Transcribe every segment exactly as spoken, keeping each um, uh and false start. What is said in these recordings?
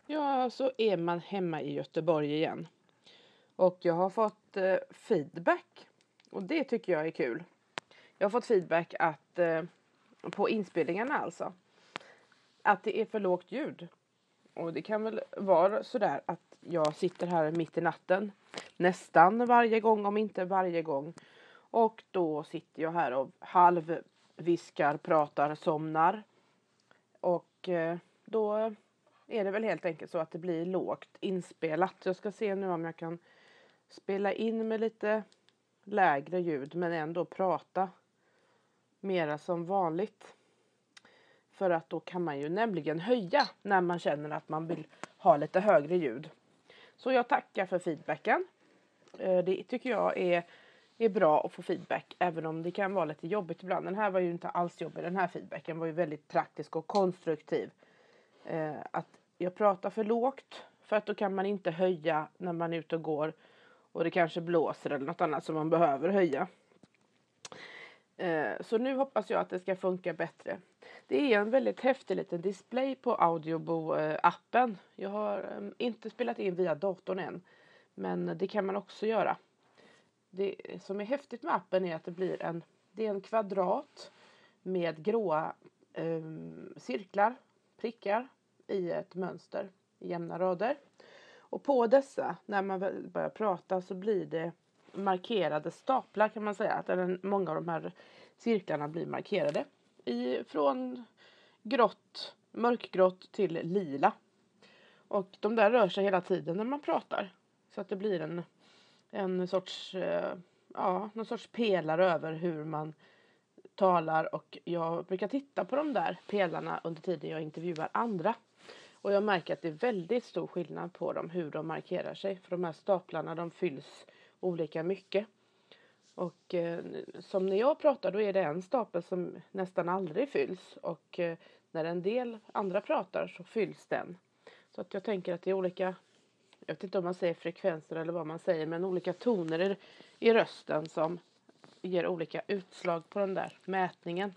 Ja, så är man hemma i Göteborg igen. Och jag har fått eh, feedback. Och det tycker jag är kul. Jag har fått feedback att eh, på inspelningarna alltså. Att det är för lågt ljud. Och det kan väl vara sådär att jag sitter här mitt i natten. Nästan varje gång, om inte varje gång. Och då sitter jag här och halvviskar, pratar, somnar. Och eh, då är det väl helt enkelt så att det blir lågt inspelat. Jag ska se nu om jag kan spela in med lite lägre ljud men ändå prata mera som vanligt. För att då kan man ju nämligen höja när man känner att man vill ha lite högre ljud. Så jag tackar för feedbacken. Det tycker jag är, är bra att få feedback. Även om det kan vara lite jobbigt ibland. Den här var ju inte alls jobbig. Den här feedbacken var ju väldigt praktisk och konstruktiv. Att jag pratar för lågt. För att då kan man inte höja när man är ute och går. Och det kanske blåser eller något annat som man behöver höja. Så nu hoppas jag att det ska funka bättre. Det är en väldigt häftig liten display på Audiobo-appen. Jag har inte spelat in via datorn än. Men det kan man också göra. Det som är häftigt med appen är att det blir en, det är en kvadrat med gråa eh, cirklar, prickar i ett mönster i jämna rader. Och på dessa, när man börjar prata, så blir det markerade staplar kan man säga. Att många av de här cirklarna blir markerade. I, från grått, mörkgrått till lila. Och de där rör sig hela tiden när man pratar. Så att det blir en, en sorts, ja, någon sorts pelare över hur man talar. Och jag brukar titta på de där pelarna under tiden jag intervjuar andra. Och jag märker att det är väldigt stor skillnad på dem, hur de markerar sig. För de här staplarna, de fylls olika mycket. Och eh, som när jag pratar, då är det en stapel som nästan aldrig fylls. Och eh, när en del andra pratar så fylls den. Så att jag tänker att det är olika, jag vet inte om man säger frekvenser eller vad man säger, men olika toner i, i rösten som ger olika utslag på den där mätningen.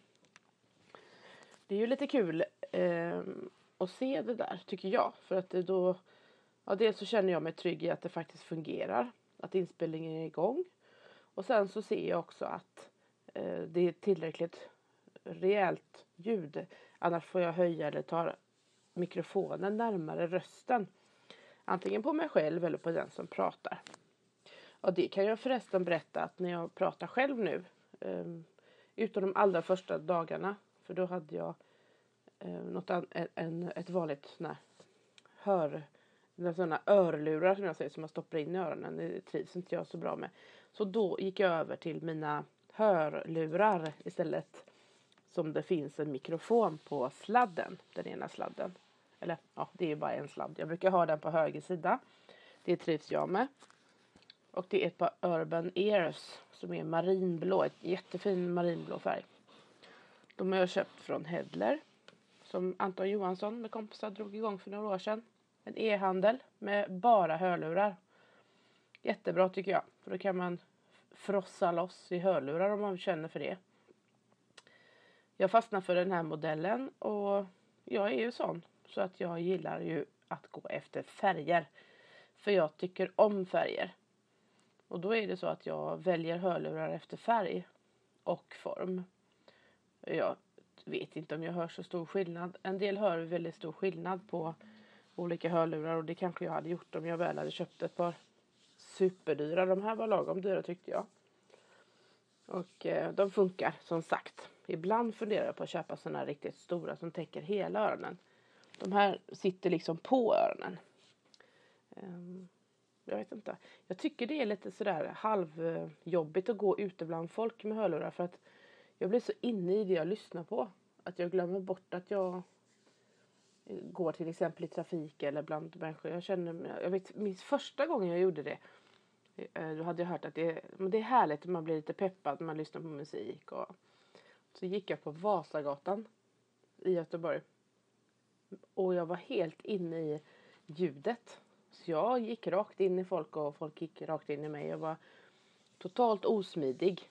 Det är ju lite kul eh, att se det där, tycker jag. För att det då, ja, dels så känner jag mig trygg i att det faktiskt fungerar. Att inspelningen är igång. Och sen så ser jag också att eh, det är tillräckligt rejält ljud. Annars får jag höja eller ta mikrofonen närmare rösten. Antingen på mig själv eller på den som pratar. Och det kan jag förresten berätta att när jag pratar själv nu. Eh, utom de allra första dagarna. För då hade jag eh, något an, en, ett vanligt sån här hör... sådana örlurar som jag säger som man stoppar in i öronen. Det trivs inte jag så bra med. Så då gick jag över till mina hörlurar istället. Som det finns en mikrofon på sladden. Den ena sladden. Eller ja, det är ju bara en sladd. Jag brukar ha den på höger sida. Det trivs jag med. Och det är ett par Urban Ears som är marinblå. Ett jättefin marinblå färg. De har jag köpt från Hedler. Som Anton Johansson med kompisar drog igång för några år sedan. En e-handel med bara hörlurar. Jättebra tycker jag. För då kan man frossa loss i hörlurar om man känner för det. Jag fastnar för den här modellen. Och jag är ju sån. Så att jag gillar ju att gå efter färger. För jag tycker om färger. Och då är det så att jag väljer hörlurar efter färg. Och form. Jag vet inte om jag hör så stor skillnad. En del hör väldigt stor skillnad på olika hörlurar. Och det kanske jag hade gjort om jag väl hade köpt ett par superdyra. De här var lagom dyra tyckte jag. Och eh, de funkar som sagt. Ibland funderar jag på att köpa sådana här riktigt stora som täcker hela öronen. De här sitter liksom på öronen. Um, jag vet inte. Jag tycker det är lite sådär halvjobbigt att gå ute bland folk med hörlurar. För att jag blir så inne i det jag lyssnar på. Att jag glömmer bort att jag går till exempel i trafik eller bland människor. Jag känner, jag vet, min första gången jag gjorde det. Då hade jag hört att det, men det är härligt. Man blir lite peppad när man lyssnar på musik. Och, så gick jag på Vasagatan i Göteborg. Och jag var helt inne i ljudet. Så jag gick rakt in i folk och folk gick rakt in i mig. Jag var totalt osmidig.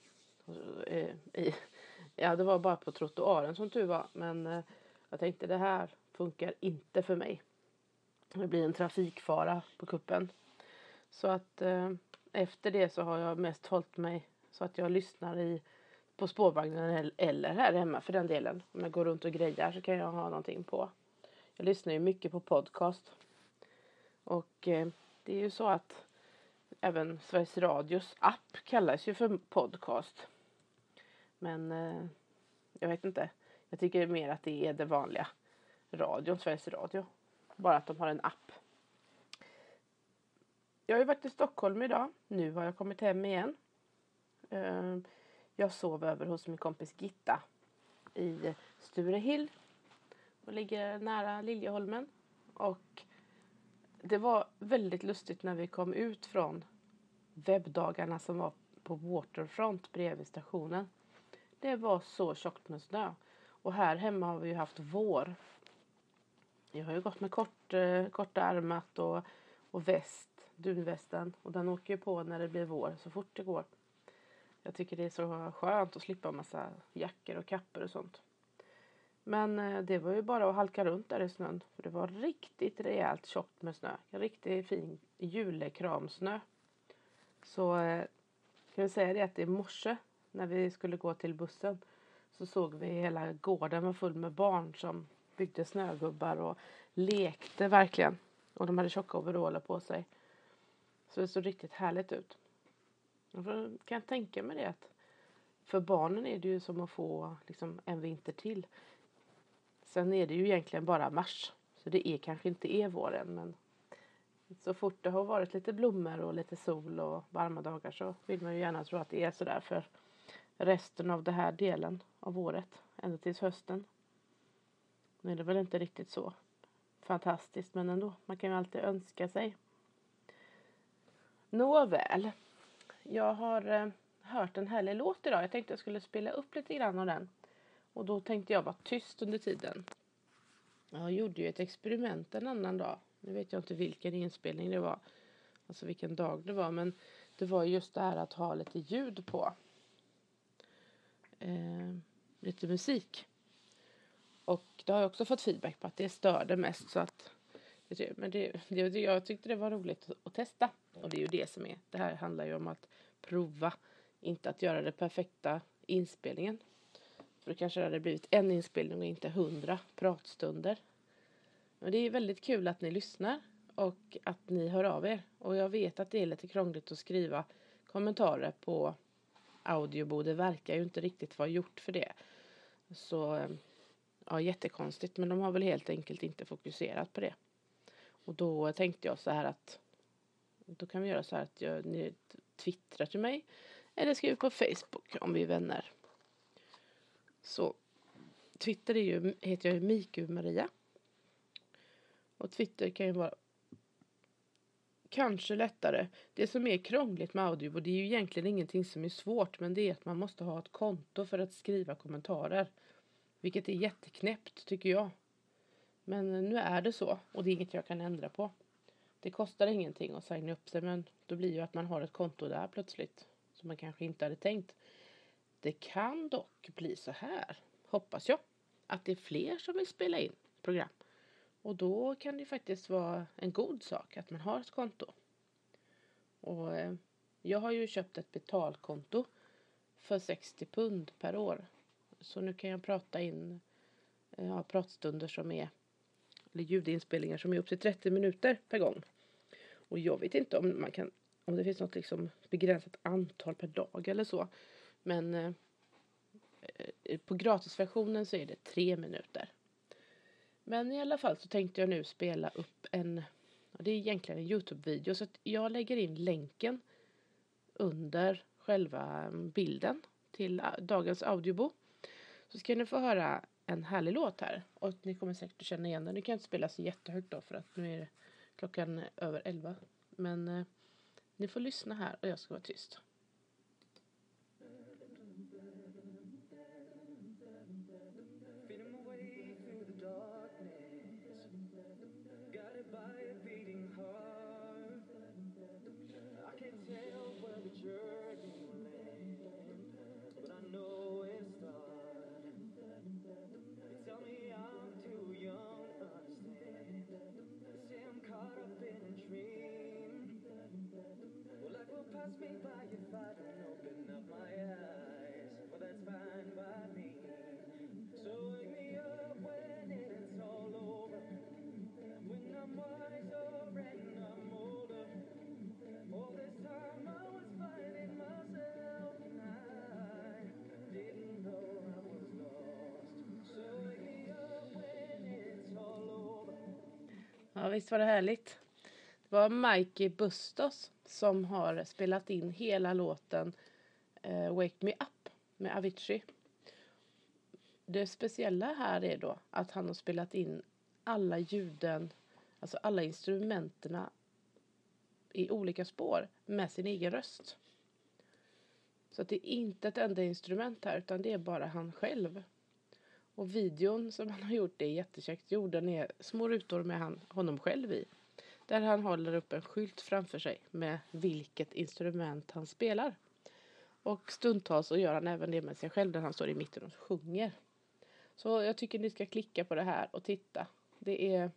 Ja, det var bara på trottoaren som tur var. Men jag tänkte det här funkar inte för mig. Det blir en trafikfara på kuppen. Så att eh, efter det så har jag mest hållit mig så att jag lyssnar i på spårvagnen eller här hemma för den delen. Om jag går runt och grejar så kan jag ha någonting på. Jag lyssnar ju mycket på podcast. Och eh, det är ju så att även Sveriges Radios app kallas ju för podcast. Men eh, jag vet inte. Jag tycker mer att det är det vanliga radion, Sveriges Radio. Bara att de har en app. Jag har ju varit i Stockholm idag. Nu har jag kommit hem igen. Eh, jag sov över hos min kompis Gitta i Sturehill. Och ligger nära Liljeholmen. Och det var väldigt lustigt när vi kom ut från webbdagarna som var på Waterfront bredvid stationen. Det var så tjockt med snö. Och här hemma har vi ju haft vår. Jag har ju gått med kort, eh, korta ärmat och, och väst, dunvästen. Och den åker ju på när det blir vår så fort det går. Jag tycker det är så skönt att slippa en massa jackor och kappor och sånt. Men eh, det var ju bara att halka runt där i snön. För det var riktigt rejält tjockt med snö. Riktigt fin julekramsnö. Så eh, kan vi säga det att i morse när vi skulle gå till bussen. Så såg vi hela gården var full med barn som byggde snögubbar och lekte verkligen. Och de hade tjocka overaller på sig. Så det såg riktigt härligt ut. Och för, kan jag tänka mig det att för barnen är det ju som att få liksom, en vinter till. Sen är det ju egentligen bara mars. Så det är kanske inte är våren. Men så fort det har varit lite blommor och lite sol och varma dagar så vill man ju gärna tro att det är sådär för resten av den här delen av året. Ända tills hösten. Nu är det väl inte riktigt så fantastiskt men ändå. Man kan ju alltid önska sig. Nåväl. Jag har eh, hört en härlig låt idag. Jag tänkte jag skulle spela upp lite grann av den. Och då tänkte jag vara tyst under tiden. Jag gjorde ju ett experiment en annan dag. Nu vet jag inte vilken inspelning det var. Alltså vilken dag det var. Men det var just det här att ha lite ljud på. Eh, lite musik. Och det har jag också fått feedback på att det störde mest. Så att, men det, det, jag tyckte det var roligt att testa. Och det är ju det som är. Det här handlar ju om att prova. Inte att göra det perfekta inspelningen. För då kanske det hade blivit en inspelning och inte hundra pratstunder. Men det är väldigt kul att ni lyssnar. Och att ni hör av er. Och jag vet att det är lite krångligt att skriva kommentarer på Audiobo. Det verkar ju inte riktigt vara gjort för det. Så ja, jättekonstigt. Men de har väl helt enkelt inte fokuserat på det. Och då tänkte jag så här att då kan vi göra så här att jag, ni twittrar till mig. Eller skriver på Facebook om vi är vänner. Så Twitter är ju, heter jag ju Miku Maria. Och Twitter kan ju vara kanske lättare. Det som är krångligt med audio, det är ju egentligen ingenting som är svårt. Men det är att man måste ha ett konto för att skriva kommentarer. Vilket är jätteknäppt tycker jag. Men nu är det så. Och det är inget jag kan ändra på. Det kostar ingenting att signa upp sig. Men då blir ju att man har ett konto där plötsligt. Som man kanske inte hade tänkt. Det kan dock bli så här. Hoppas jag. Att det är fler som vill spela in program. Och då kan det faktiskt vara en god sak att man har ett konto. Och eh, jag har ju köpt ett betalkonto för sextio pund per år. Så nu kan jag prata in eh, ja, pratstunder som är, eller ljudinspelningar som är upp till trettio minuter per gång. Och jag vet inte om man kan, om det finns något liksom begränsat antal per dag eller så. Men eh, på gratisversionen så är det tre minuter. Men i alla fall så tänkte jag nu spela upp en, det är egentligen en YouTube-video. Så att jag lägger in länken under själva bilden till dagens audiobo. Så ska ni få höra en härlig låt här. Och ni kommer säkert att känna igen den. Nu kan jag inte spela så jättehögt då för att nu är klockan över elva. Men eh, ni får lyssna här och jag ska vara tyst. Ja, visst var det härligt. Det var Mikey Bustos som har spelat in hela låten eh, Wake Me Up med Avicii. Det speciella här är då att han har spelat in alla ljuden, alltså alla instrumenterna i olika spår med sin egen röst. Så att det är inte ett enda instrument här, utan det är bara han själv. Och videon som han har gjort är jättekäckt gjord. Den är små rutor med han, honom själv i. Där han håller upp en skylt framför sig med vilket instrument han spelar. Och stundtals så gör han även det med sig själv där han står i mitten och sjunger. Så jag tycker ni ska klicka på det här och titta. Det är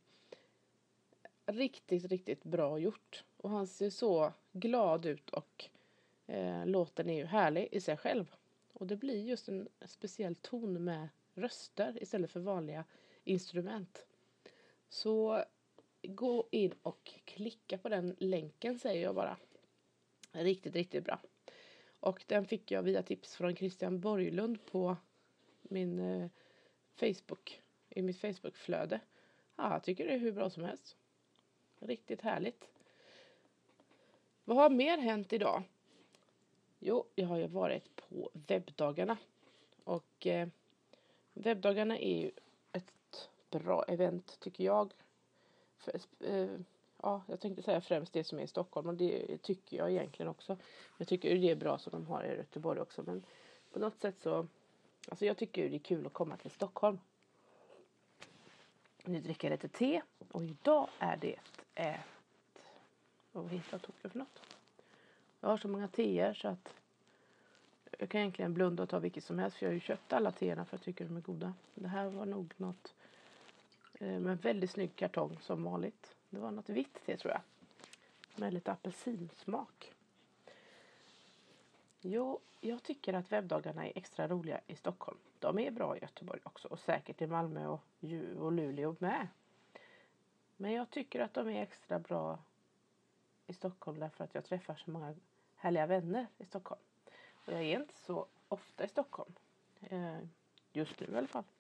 riktigt, riktigt bra gjort. Och han ser så glad ut och eh, låten är ju härlig i sig själv. Och det blir just en speciell ton med röster istället för vanliga instrument. Så gå in och klicka på den länken, säger jag bara. Riktigt, riktigt bra. Och den fick jag via tips från Christian Borglund på min eh, Facebook, i mitt Facebook-flöde. Ja, jag tycker det är hur bra som helst. Riktigt härligt. Vad har mer hänt idag? Jo, jag har ju varit på webbdagarna. Och eh, webbdagarna är ju ett bra event tycker jag. För, eh, ja, jag tänkte säga främst det som är i Stockholm, och det tycker jag egentligen också. Jag tycker det är bra som de har i Göteborg också, men på något sätt så, alltså jag tycker det är kul att komma till Stockholm. Nu dricker jag lite te, och idag är det ett, vad heter det för något? Jag har så många teer så att jag kan egentligen blunda och ta vilket som helst, för jag har ju köpt alla teerna för att jag tycker de är goda. Det här var nog något med en väldigt snygg kartong som vanligt. Det var något vitt te tror jag. Med lite apelsinsmak. Jo, jag tycker att webbdagarna är extra roliga i Stockholm. De är bra i Göteborg också. Och säkert i Malmö och, och Luleå med. Men jag tycker att de är extra bra i Stockholm därför att jag träffar så många härliga vänner i Stockholm. Och jag är inte så ofta i Stockholm. Just nu i alla fall.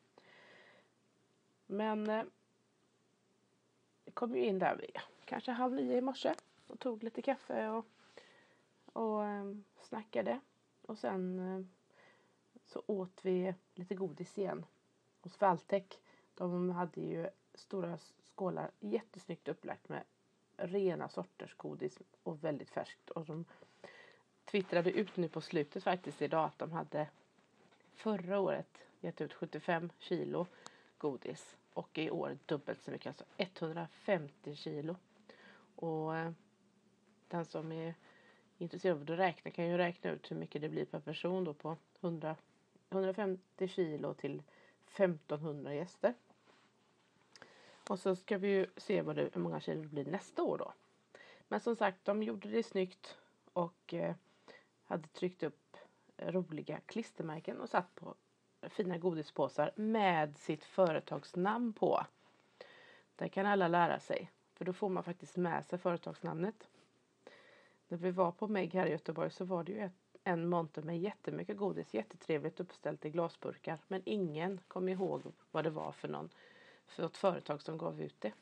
Men jag kom ju in där vid kanske halv nio i morse och tog lite kaffe och, och um, snackade. Och sen um, så åt vi lite godis igen hos Valtech. De hade ju stora skålar jättesnyggt upplagt med rena sorters godis och väldigt färskt. Och de twittrade ut nu på slutet faktiskt idag att de hade förra året gett ut sjuttiofem kilo godis. Och i år dubbelt så mycket, alltså etthundrafemtio kilo. Och eh, den som är intresserad av att räkna kan ju räkna ut hur mycket det blir per person då på hundra, hundrafemtio kilo till femtonhundra gäster. Och så ska vi ju se vad det, hur många kilo det blir nästa år då. Men som sagt, de gjorde det snyggt och eh, hade tryckt upp roliga klistermärken och satt på fina godispåsar med sitt företagsnamn på. Det kan alla lära sig. För då får man faktiskt med sig företagsnamnet. När vi var på Meg här i Göteborg så var det ju ett, en monter med jättemycket godis. Jättetrevligt uppställt i glasburkar. Men ingen kom ihåg vad det var för någon. För ett företag som gav ut det.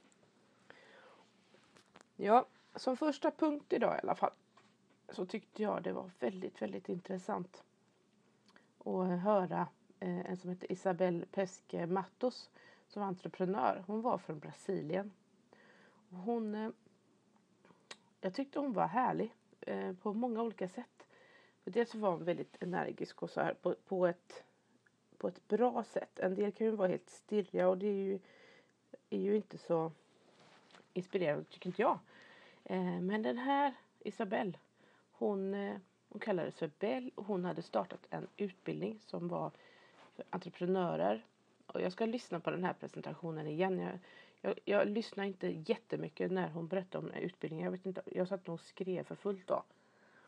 Ja, som första punkt idag i alla fall. Så tyckte jag det var väldigt, väldigt intressant. Att höra en som heter Isabel Pesque Matos som var entreprenör. Hon var från Brasilien. Hon, jag tyckte hon var härlig på många olika sätt. För dels så var hon väldigt energisk och så här på, på, ett, på ett bra sätt. En del kan ju vara helt stirriga och det är ju, är ju inte så inspirerande tycker inte jag. Men den här Isabel, hon, hon kallades för Bell och hon hade startat en utbildning som var för entreprenörer. Och jag ska lyssna på den här presentationen igen. Jag, jag, jag lyssnar inte jättemycket när hon berättade om den här utbildningen. Jag vet inte, jag satt nog och skrev för fullt då.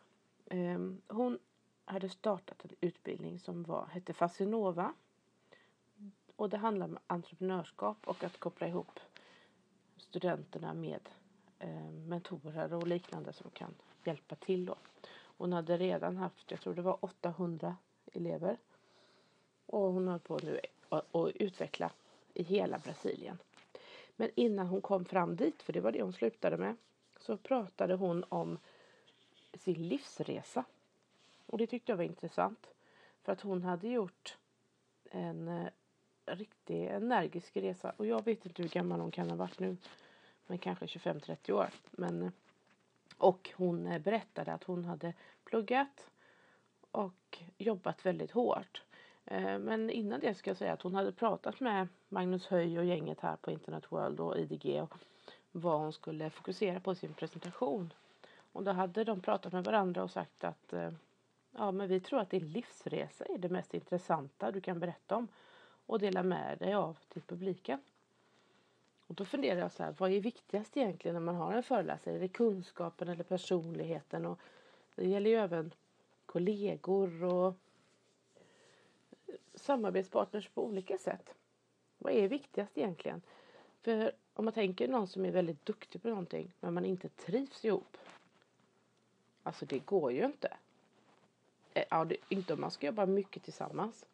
Um, hon hade startat en utbildning som var, hette Fascinova. Och det handlar om entreprenörskap och att koppla ihop studenterna med eh, mentorer och liknande som kan hjälpa till då. Hon hade redan haft, jag tror det var åttahundra elever. Och hon höll på nu att utveckla i hela Brasilien. Men innan hon kom fram dit, för det var det hon slutade med, så pratade hon om sin livsresa. Och det tyckte jag var intressant. För att hon hade gjort en eh, riktigt energisk resa. Och jag vet inte hur gammal hon kan ha varit nu. Men kanske tjugofem till trettio år. Men, och hon eh, berättade att hon hade pluggat och jobbat väldigt hårt. Eh, men innan det ska jag säga att hon hade pratat med Magnus Höj och gänget här på Internet World och I D G. Och vad hon skulle fokusera på i sin presentation. Och då hade de pratat med varandra och sagt att eh, ja, men vi tror att din livsresa är det mest intressanta du kan berätta om och dela med dig av till publiken. Och då funderar jag så här, vad är viktigast egentligen när man har en föreläsare? Är det kunskapen eller personligheten? Och det gäller ju även kollegor och samarbetspartners på olika sätt. Vad är viktigast egentligen? För om man tänker någon som är väldigt duktig på någonting men man inte trivs ihop. Alltså det går ju inte. Ja, det, inte om man ska jobba mycket tillsammans.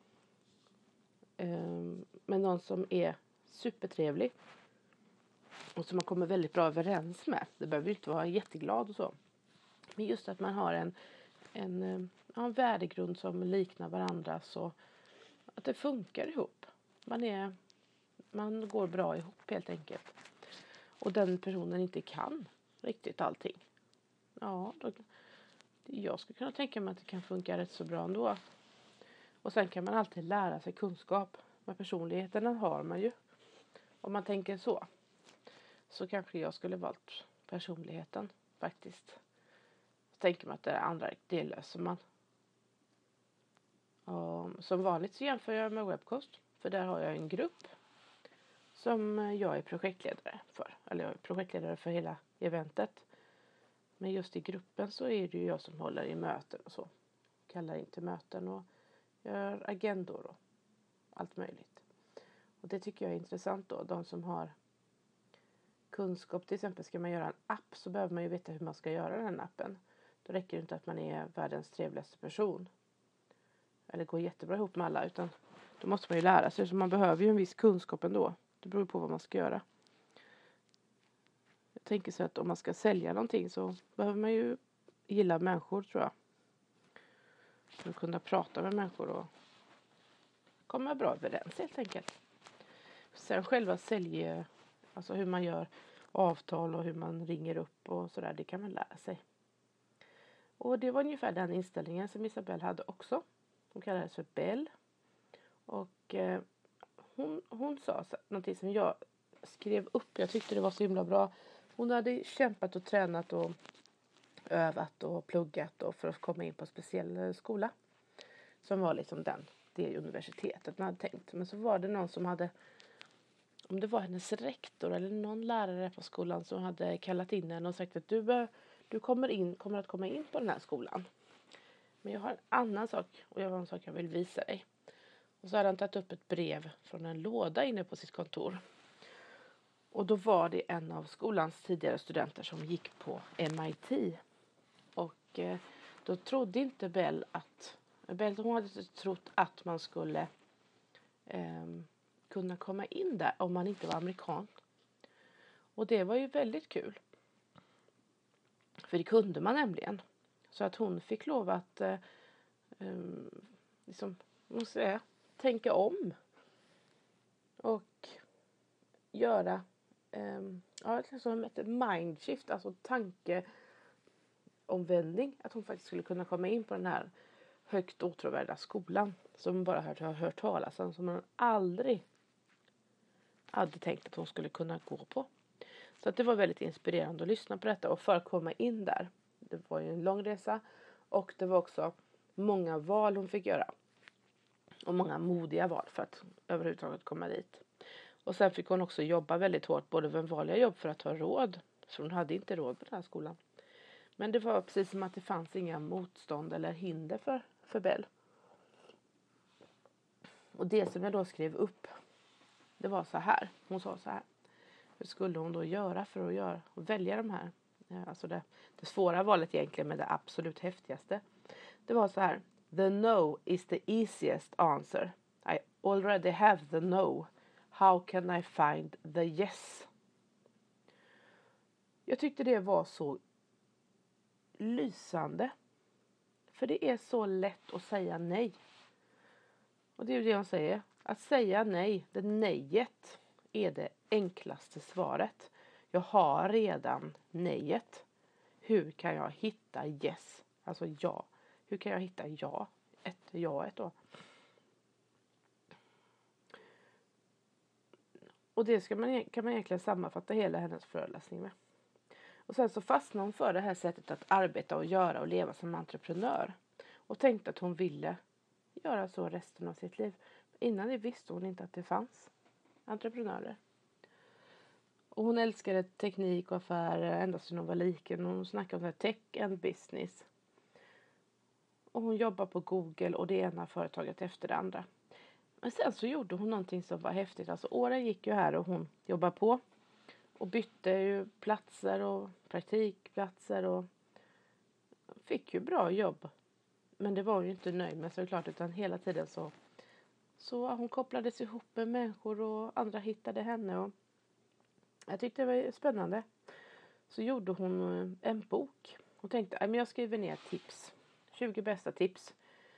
Um, men någon som är supertrevlig. Och som man kommer väldigt bra överens med. Det behöver ju inte vara jätteglad och så. Men just att man har en, en, ja, en värdegrund som liknar varandra. Så att det funkar ihop. Man, är, man går bra ihop helt enkelt. Och den personen inte kan riktigt allting. Ja, då, jag skulle kunna tänka mig att det kan funka rätt så bra ändå. Och sen kan man alltid lära sig kunskap. Men personligheten har man ju. Om man tänker så. Så kanske jag skulle valt personligheten faktiskt. Så tänker man att det är andra, det löser man. Och som vanligt så jämför jag med Webcost. För där har jag en grupp. Som jag är projektledare för. Eller jag är projektledare för hela eventet. Men just i gruppen så är det ju jag som håller i möten och så. Kallar in till möten och gör agendor och allt möjligt. Och det tycker jag är intressant då. De som har kunskap, till exempel ska man göra en app så behöver man ju veta hur man ska göra den appen. Då räcker det inte att man är världens trevligaste person. Eller går jättebra ihop med alla, utan då måste man ju lära sig. Så man behöver ju en viss kunskap ändå. Det beror på vad man ska göra. Jag tänker så att om man ska sälja någonting så behöver man ju gilla människor, tror jag. För att kunna prata med människor och komma bra överens helt enkelt. Sen själva sälja, alltså hur man gör avtal och hur man ringer upp och sådär, det kan man lära sig. Och det var ungefär den inställningen som Isabelle hade också. Hon kallades för Bell. Och eh, hon, hon sa så, någonting som jag skrev upp. Jag tyckte det var så himla bra. Hon hade kämpat och tränat och övat och pluggat och för att komma in på en speciell skola. Som var liksom den, det universitetet man hade tänkt. Men så var det någon som hade, om det var hennes rektor eller någon lärare på skolan som hade kallat in henne och sagt att du, bör, du kommer, in, kommer att komma in på den här skolan. Men jag har en annan sak och jag har en sak jag vill visa dig. Och så hade han tagit upp ett brev från en låda inne på sitt kontor. Och då var det en av skolans tidigare studenter som gick på M I T. Och eh, då trodde inte Bell att, Bell hon hade inte trott att man skulle eh, kunna komma in där om man inte var amerikan. Och det var ju väldigt kul. För det kunde man nämligen. Så att hon fick lov att eh, liksom, måste säga, tänka om. Och göra Um, ja, som ett mindshift, alltså tankeomvändning, att hon faktiskt skulle kunna komma in på den här högt otrovärda skolan som hon bara hört, har hört talas om, som hon aldrig hade tänkt att hon skulle kunna gå på. Så att det var väldigt inspirerande att lyssna på detta och för att komma in där. Det var ju en lång resa och det var också många val hon fick göra och många modiga val för att överhuvudtaget komma dit. Och sen fick hon också jobba väldigt hårt, både med vanliga jobb för att ha råd. För hon hade inte råd på den här skolan. Men det var precis som att det fanns inga motstånd eller hinder för, för Bell. Och det som jag då skrev upp, det var så här. Hon sa så här. Hur skulle hon då göra för att göra, välja de här? Alltså det, det svåra valet egentligen, med det absolut häftigaste. Det var så här. The no is the easiest answer. I already have the no. How can I find the yes? Jag tyckte det var så lysande. För det är så lätt att säga nej. Och det är ju det hon säger. Att säga nej, det nejet är det enklaste svaret. Jag har redan nejet. Hur kan jag hitta yes? Alltså ja. Hur kan jag hitta ja? Ett ja, ett då. Och det ska man, kan man egentligen sammanfatta hela hennes föreläsning med. Och sen så fastnade hon för det här sättet att arbeta och göra och leva som entreprenör. Och tänkte att hon ville göra så resten av sitt liv. Innan det visste hon inte att det fanns entreprenörer. Och hon älskade teknik och affärer ända sedan hon var liten. Hon snackade om tech and business. Och hon jobbar på Google och det ena företaget efter det andra. Men sen så gjorde hon någonting som var häftigt. Alltså åren gick ju här och hon jobbade på. Och bytte ju platser och praktikplatser och fick ju bra jobb. Men det var hon ju inte nöjd med såklart, utan hela tiden så så hon kopplades ihop med människor och andra hittade henne. Och jag tyckte det var spännande. Så gjorde hon en bok. Hon tänkte att jag skriver ner tips. tjugo bästa tips.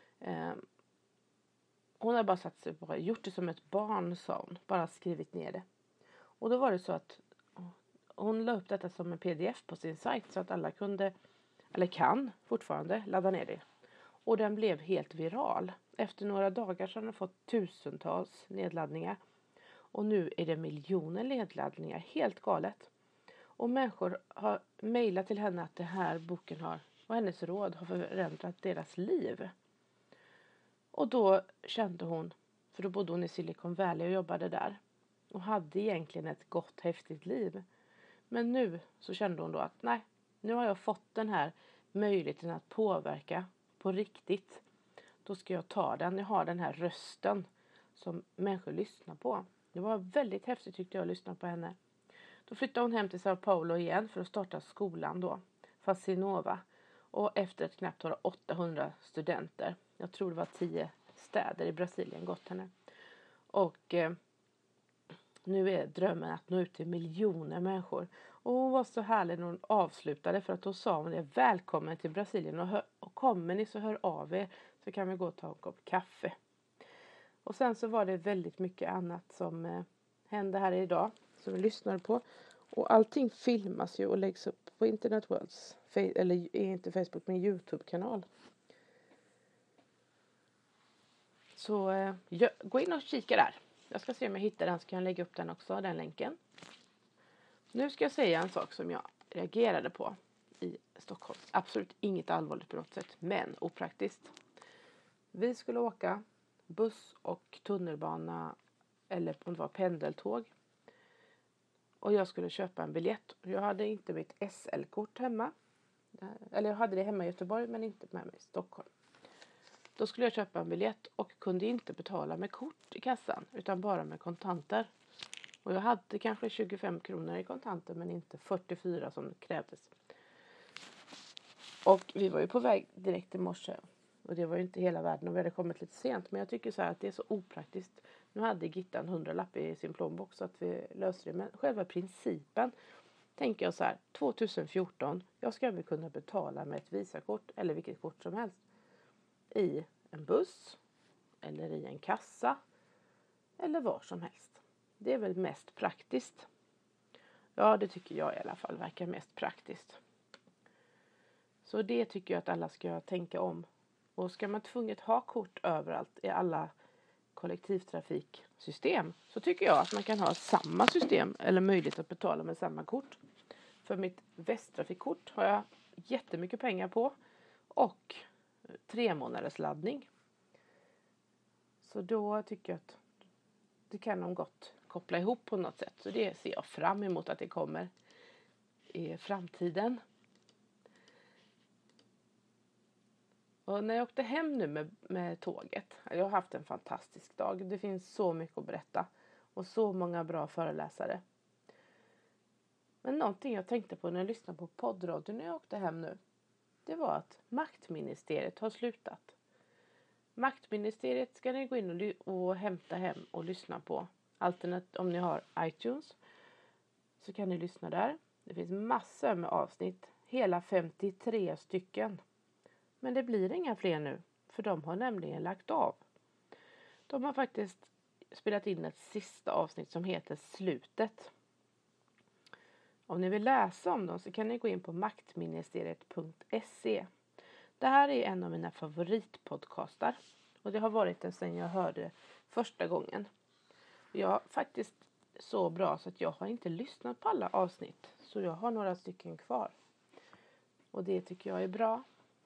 Hon har bara satt sig på, gjort det som ett barn, sa hon. Bara skrivit ner det. Och då var det så att hon la upp detta som en pdf på sin sajt så att alla kunde, eller kan fortfarande, ladda ner det. Och den blev helt viral. Efter några dagar så har den fått tusentals nedladdningar. Och nu är det miljoner nedladdningar. Helt galet. Och människor har mejlat till henne att det här boken har, och hennes råd har förändrat deras liv. Och då kände hon, för då bodde hon i Silicon Valley och jobbade där. Och hade egentligen ett gott, häftigt liv. Men nu så kände hon då att nej, nu har jag fått den här möjligheten att påverka på riktigt. Då ska jag ta den. Jag har den här rösten som människor lyssnar på. Det var väldigt häftigt tyckte jag att lyssna på henne. Då flyttade hon hem till Sao Paulo igen för att starta skolan då. Fascinova. Och efter ett knappt var åttahundra studenter. Jag tror det var tio städer i Brasilien gått henne. Och eh, nu är drömmen att nå ut till miljoner människor. Och hon var så härlig när hon avslutade, för att då sa hon det: välkommen till Brasilien och, hör, och kommer ni så hör av er så kan vi gå och ta en kopp kaffe. Och sen så var det väldigt mycket annat som eh, hände här idag som vi lyssnade på. Och allting filmas ju och läggs upp på Internet Worlds, eller inte Facebook men YouTube-kanal. Så eh, gå in och kika där. Jag ska se om jag hittar den så kan jag lägga upp den också, den länken. Nu ska jag säga en sak som jag reagerade på i Stockholm. Absolut inget allvarligt på något sätt, men opraktiskt. Vi skulle åka buss och tunnelbana, eller om det var pendeltåg. Och jag skulle köpa en biljett. Jag hade inte mitt S L-kort hemma. Eller jag hade det hemma i Göteborg men inte med mig i Stockholm. Då skulle jag köpa en biljett och kunde inte betala med kort i kassan utan bara med kontanter. Och jag hade kanske tjugofem kronor i kontanter men inte fyrtiofyra som krävdes. Och vi var ju på väg direkt i morse. Och det var ju inte hela världen och vi hade kommit lite sent. Men jag tycker så här att det är så opraktiskt. Nu hade Gitta en hundralapp i sin plånbok så att vi löste det. Men själva principen tänker jag så här. tjugohundrafjorton, jag ska väl kunna betala med ett Visakort eller vilket kort som helst. I en buss eller i en kassa eller var som helst. Det är väl mest praktiskt. Ja, det tycker jag i alla fall verkar mest praktiskt. Så det tycker jag att alla ska tänka om. Och ska man tvunget ha kort överallt i alla kollektivtrafiksystem så tycker jag att man kan ha samma system eller möjlighet att betala med samma kort. För mitt Västtrafikkort har jag jättemycket pengar på och tre månaders laddning. Så då tycker jag att det kan de gott koppla ihop på något sätt. Så det ser jag fram emot att det kommer i framtiden. Och när jag åkte hem nu med, med tåget, jag har haft en fantastisk dag. Det finns så mycket att berätta och så många bra föreläsare. Men någonting jag tänkte på när jag lyssnade på poddradion när jag åkte hem nu, det var att Maktministeriet har slutat. Maktministeriet ska ni gå in och, ly- och hämta hem och lyssna på. Alternat om ni har iTunes så kan ni lyssna där. Det finns massor med avsnitt, hela femtiotre stycken. Men det blir inga fler nu, för de har nämligen lagt av. De har faktiskt spelat in ett sista avsnitt som heter Slutet. Om ni vill läsa om dem så kan ni gå in på maktministeriet punkt se. Det här är en av mina favoritpodcastar. Och det har varit det sedan jag hörde första gången. Jag är faktiskt så bra så att jag har inte lyssnat på alla avsnitt. Så jag har några stycken kvar. Och det tycker jag är bra.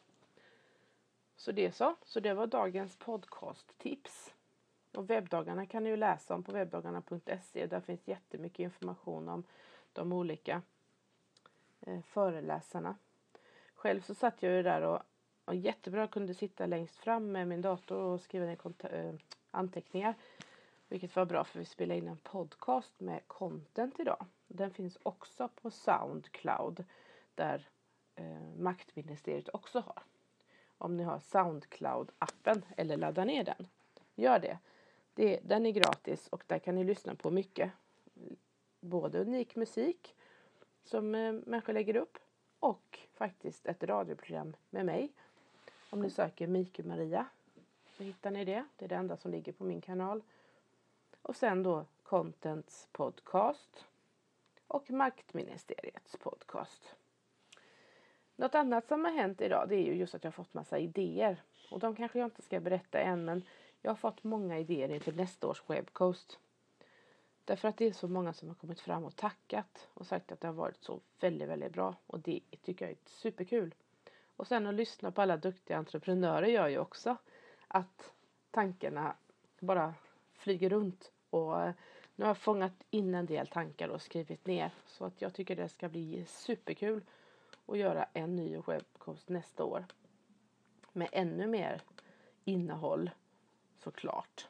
Så det så. Så det var dagens podcasttips. Och webbdagarna kan ni ju läsa om på webbdagarna punkt se. Där finns jättemycket information om de olika eh, föreläsarna. Själv så satt jag ju där och, och jättebra kunde sitta längst fram med min dator och skriva ner kont- äh, anteckningar. Vilket var bra för vi spelar in en podcast med content idag. Den finns också på Soundcloud där eh, Maktministeriet också har. Om ni har Soundcloud-appen eller laddar ner den. Gör det. det. Den är gratis och där kan ni lyssna på mycket. Både unik musik som eh, människor lägger upp och faktiskt ett radioprogram med mig. Om ni söker Mike Maria så hittar ni det. Det är det enda som ligger på min kanal. Och sen då Contents podcast och Maktministeriets podcast. Något annat som har hänt idag det är ju just att jag har fått massa idéer. Och de kanske jag inte ska berätta än, men jag har fått många idéer inför nästa års Webcoast. Därför att det är så många som har kommit fram och tackat och sagt att det har varit så väldigt, väldigt bra. Och det tycker jag är superkul. Och sen att lyssna på alla duktiga entreprenörer gör ju också att tankarna bara flyger runt. Och nu har jag fångat in en del tankar och skrivit ner. Så att jag tycker det ska bli superkul att göra en ny Webcoast nästa år. Med ännu mer innehåll såklart.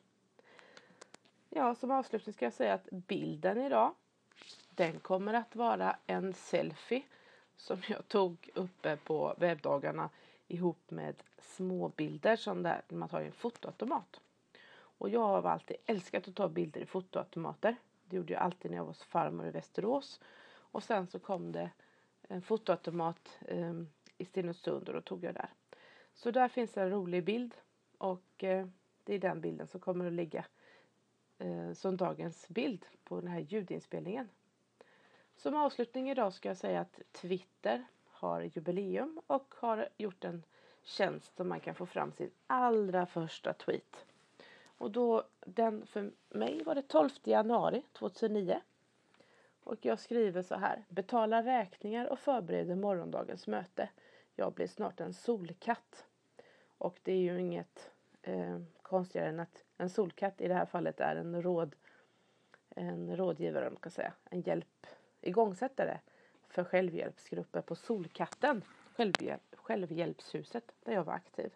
Ja, som avslutning ska jag säga att bilden idag, den kommer att vara en selfie som jag tog uppe på webbdagarna ihop med små bilder som där man tar i en fotoautomat. Och jag har alltid älskat att ta bilder i fotoautomater. Det gjorde jag alltid när jag var hos farmor i Västerås. Och sen så kom det en fotoautomat eh, i Stenungsund och då tog jag där. Så där finns en rolig bild och eh, det är den bilden som kommer att ligga eh, som dagens bild på den här ljudinspelningen. Som avslutning idag ska jag säga att Twitter har jubileum och har gjort en tjänst som man kan få fram sin allra första tweet. Och då, den för mig var det tolfte januari tjugohundranio. Och jag skriver så här. Betala räkningar och förbereder morgondagens möte. Jag blir snart en solkatt. Och det är ju inget eh, konstigare än att en solkatt i det här fallet är en råd en rådgivare, om man kan säga. En hjälp, igångsättare för självhjälpsgrupper på Solkatten. Självhjälp, självhjälpshuset där jag var aktiv.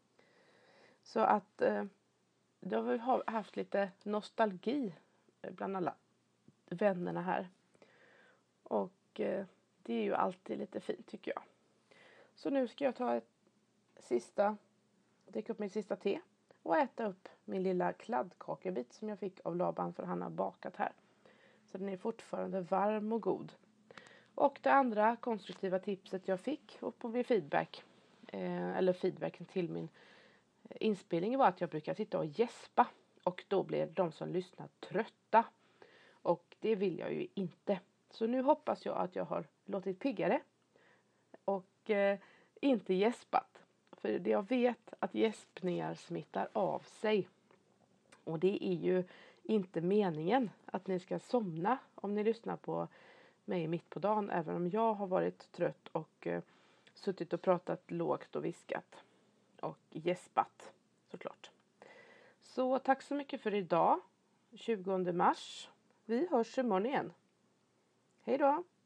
Så att eh, då har vi haft lite nostalgi bland alla vännerna här. Och eh, det är ju alltid lite fint tycker jag. Så nu ska jag ta ett sista, dricka upp min sista te. Och äta upp min lilla kladdkakebit som jag fick av Laban för han har bakat här. Så den är fortfarande varm och god. Och det andra konstruktiva tipset jag fick och på min feedback. Eh, eller feedbacken till min inspelning var att jag brukar sitta och gäspa. Och då blir de som lyssnar trötta. Och det vill jag ju inte. Så nu hoppas jag att jag har låtit piggare. Och eh, inte gäspat. För jag vet att gäspningar smittar av sig. Och det är ju inte meningen att ni ska somna om ni lyssnar på mig mitt på dagen. Även om jag har varit trött och eh, suttit och pratat lågt och viskat. Och gäspat såklart. Så tack så mycket för idag. tjugonde mars. Vi hörs imorgon igen. Hej då!